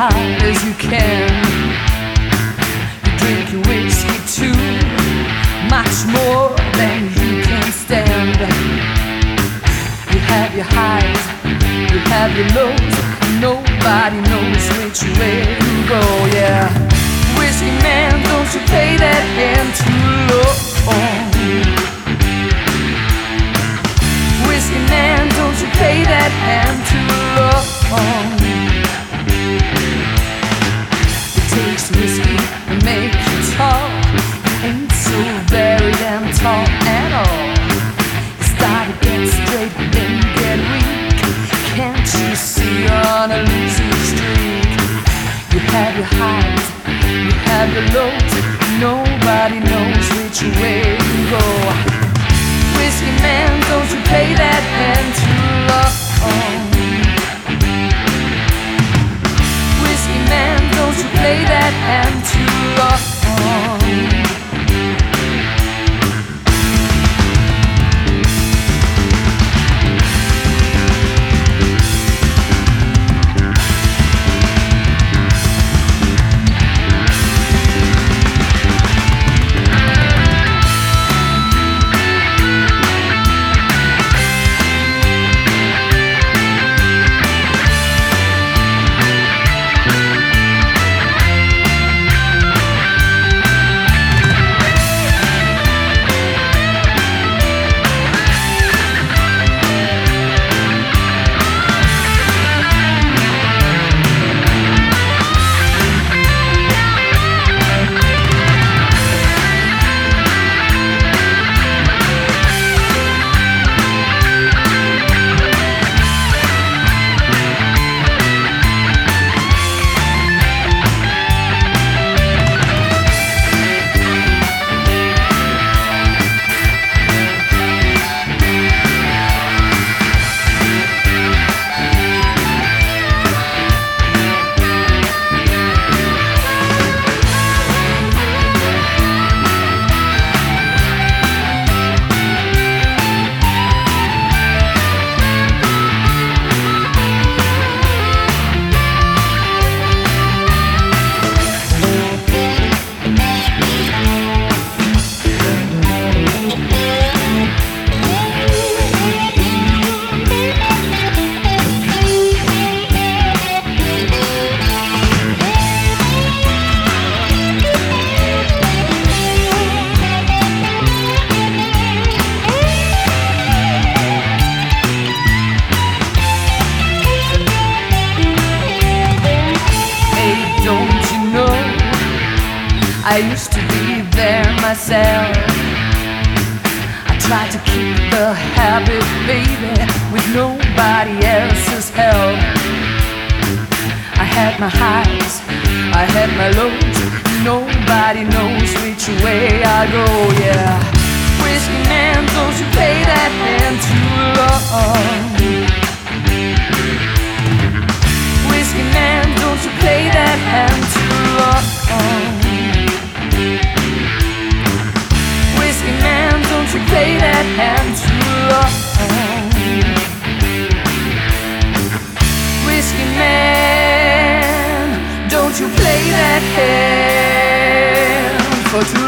high as you can. You drink your whiskey too, much more than you can stand. You have your highs, you have your lows, nobody knows which way to go, yeah. Whiskey man, don't you play that hand too low. Whiskey man, don't you play that hand too low. It takes whiskey to make you tall. You ain't so very damn tall at all. You start to get straight, then you get weak. Can't you see you're on a losing streak? You have your highs, you have your lows, nobody knows which way to go. Whiskey man, don't you play that hand too low. Whiskey man, don't you play that hand too low. I used to be there myself. I tried to keep the habit, baby, with nobody else's help. I had my highs, I had my lows, nobody knows which way I go, yeah. Whiskey man, don't you play that hand too long. Whiskey man, don't you play that hand too long. Whiskey man, don't you play that hand too long. Whiskey man, don't you play that hand for too long.